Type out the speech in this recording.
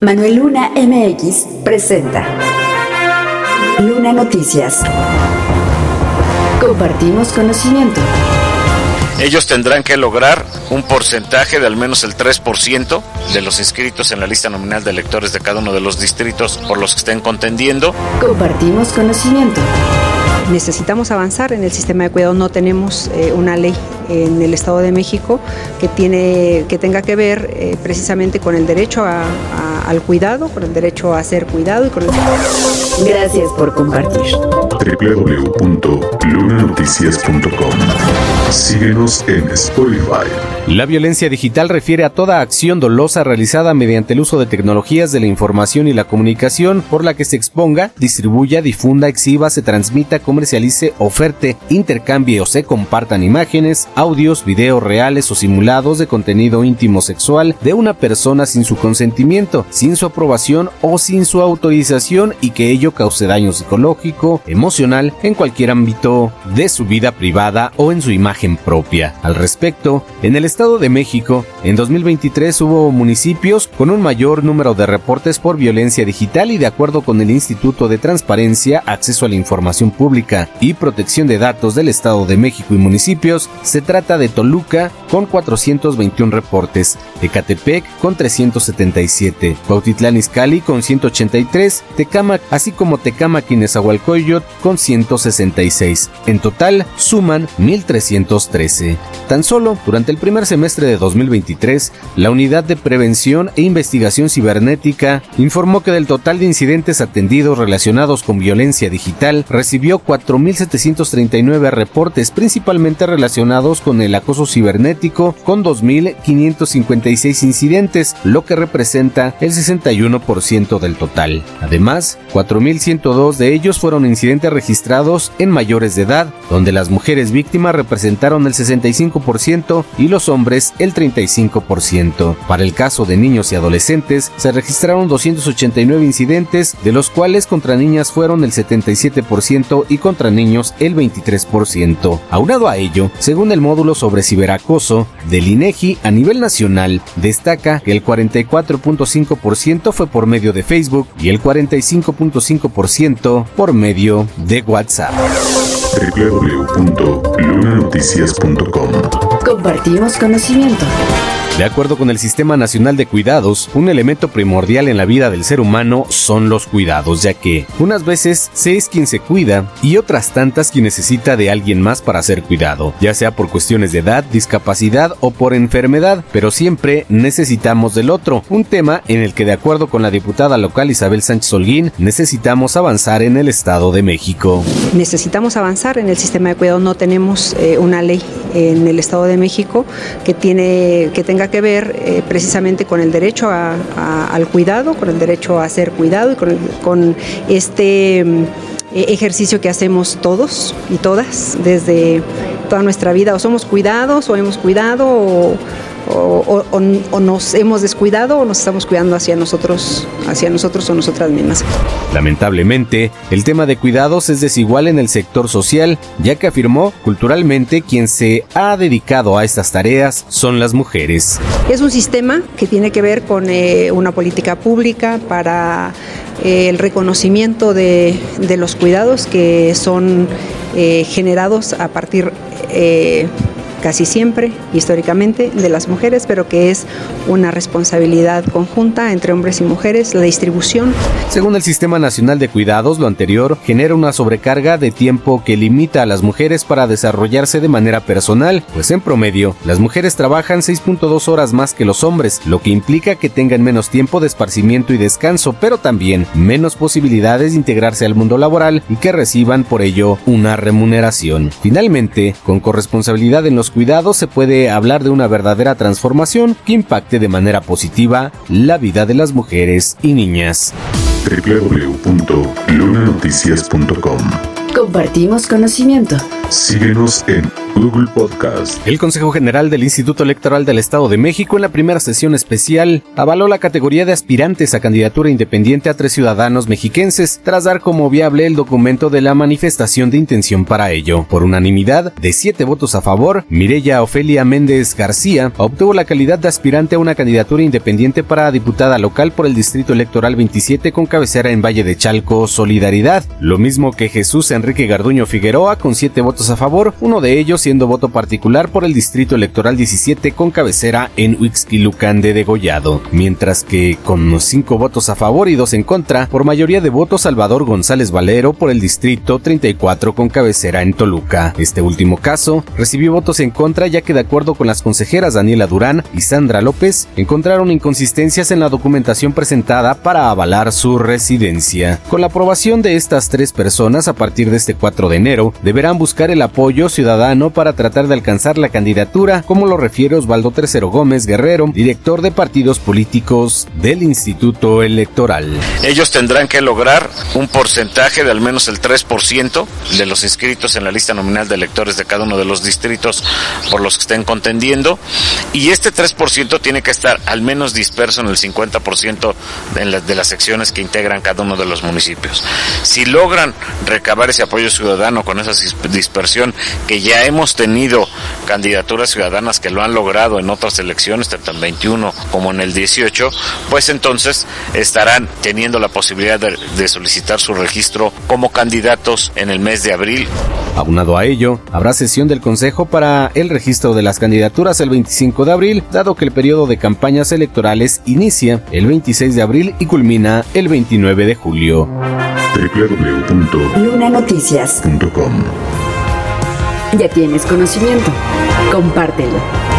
Manuel Luna MX presenta Luna Noticias. Compartimos conocimiento. Ellos tendrán que lograr un porcentaje de al menos el 3% de los inscritos en la lista nominal de electores de cada uno de los distritos por los que estén contendiendo. Compartimos conocimiento. Necesitamos avanzar en el sistema de cuidado. No tenemos una ley en el Estado de México que tenga que ver precisamente con el derecho al cuidado, con el derecho a ser cuidado y con el... Gracias por compartir. www.lunanoticias.com. Síguenos en Spotify. La violencia digital refiere a toda acción dolosa realizada mediante el uso de tecnologías de la información y la comunicación por la que se exponga, distribuya, difunda, exhiba, se transmita, comercialice, oferte, intercambie o se compartan imágenes, audios, videos reales o simulados de contenido íntimo sexual de una persona sin su consentimiento, sin su aprobación o sin su autorización y que ello cause daño psicológico, emocional, en cualquier ámbito de su vida privada o en su imagen propia. Al respecto, en el Estado de México, en 2023 hubo municipios con un mayor número de reportes por violencia digital y de acuerdo con el Instituto de Transparencia, Acceso a la Información Pública y Protección de Datos del Estado de México y municipios, se trata de Toluca con 421 reportes, Ecatepec con 377, Cuautitlán Izcalli con 183, Tecámac, así como Tecámac y Nezahualcóyotl con 166. En total, suman 1,313. Tan solo durante el primer semestre de 2023, la Unidad de Prevención e Investigación Cibernética informó que del total de incidentes atendidos relacionados con violencia digital, recibió 4,739 reportes, principalmente relacionados con el acoso cibernético, con 2,556 incidentes, lo que representa el 61% del total. Además, 4,102 de ellos fueron incidentes registrados en mayores de edad, donde las mujeres víctimas representaron el 65% y los hombres el 35%. Para el caso de niños y adolescentes, se registraron 289 incidentes, de los cuales contra niñas fueron el 77% y contra niños el 23%. Aunado a ello, según el módulo sobre ciberacoso del INEGI a nivel nacional, destaca que el 44.5% fue por medio de Facebook y el 45.5% por medio de WhatsApp. www.lunanoticias.com. Compartimos conocimiento. De acuerdo con el Sistema Nacional de Cuidados, un elemento primordial en la vida del ser humano son los cuidados, ya que unas veces se es quien se cuida y otras tantas quien necesita de alguien más para ser cuidado, ya sea por cuestiones de edad, discapacidad o por enfermedad, pero siempre necesitamos del otro, un tema en el que de acuerdo con la diputada local Isabel Sánchez Holguín, necesitamos avanzar en el Estado de México. Necesitamos avanzar en el sistema de cuidado. No tenemos una ley en el Estado de México que tenga que ver precisamente con el derecho al cuidado, con el derecho a ser cuidado y con este ejercicio que hacemos todos y todas desde toda nuestra vida. O somos cuidados o hemos cuidado o nos hemos descuidado o nos estamos cuidando hacia nosotros o nosotras mismas. Lamentablemente, el tema de cuidados es desigual en el sector social, ya que afirmó culturalmente quien se ha dedicado a estas tareas son las mujeres. Es un sistema que tiene que ver con una política pública para el reconocimiento de los cuidados que son generados a partir casi siempre, históricamente, de las mujeres, pero que es una responsabilidad conjunta entre hombres y mujeres, la distribución. Según el Sistema Nacional de Cuidados, lo anterior genera una sobrecarga de tiempo que limita a las mujeres para desarrollarse de manera personal, pues en promedio, las mujeres trabajan 6.2 horas más que los hombres, lo que implica que tengan menos tiempo de esparcimiento y descanso, pero también menos posibilidades de integrarse al mundo laboral y que reciban por ello una remuneración. Finalmente, con corresponsabilidad en los cuidados se puede hablar de una verdadera transformación que impacte de manera positiva la vida de las mujeres y niñas. www.lunanoticias.com. Compartimos conocimiento. Síguenos en Google Podcast. El Consejo General del Instituto Electoral del Estado de México, en la primera sesión especial, avaló la categoría de aspirantes a candidatura independiente a 3 ciudadanos mexiquenses, tras dar como viable el documento de la manifestación de intención para ello. Por unanimidad, de 7 votos a favor, Mireya Ofelia Méndez García obtuvo la calidad de aspirante a una candidatura independiente para diputada local por el Distrito Electoral 27 con cabecera en Valle de Chalco, Solidaridad. Lo mismo que Jesús Enrique Garduño Figueroa, con 7 votos a favor, uno de ellos siendo voto particular por el Distrito Electoral 17 con cabecera en Huixquilucan de Degollado. Mientras que, con 5 votos a favor y 2 en contra, por mayoría de votos Salvador González Valero por el Distrito 34 con cabecera en Toluca. Este último caso recibió votos en contra, ya que de acuerdo con las consejeras Daniela Durán y Sandra López, encontraron inconsistencias en la documentación presentada para avalar su residencia. Con la aprobación de estas 3 personas, a partir de este 4 de enero, deberán buscar el apoyo ciudadano para tratar de alcanzar la candidatura, como lo refiere Osvaldo III Gómez Guerrero, director de partidos políticos del Instituto Electoral. Ellos tendrán que lograr un porcentaje de al menos el 3% de los inscritos en la lista nominal de electores de cada uno de los distritos por los que estén contendiendo, y este 3% tiene que estar al menos disperso en el 50% de las secciones que integran cada uno de los municipios. Si logran recabar ese apoyo ciudadano con esa dispersión, que ya hemos tenido candidaturas ciudadanas que lo han logrado en otras elecciones, tanto en 21 como en el 18, pues entonces estarán teniendo la posibilidad de solicitar su registro como candidatos en el mes de abril. Aunado a ello, habrá sesión del Consejo para el registro de las candidaturas el 25 de abril, dado que el periodo de campañas electorales inicia el 26 de abril y culmina el 29 de julio. www.lunanoticias.com. Ya tienes conocimiento. Compártelo.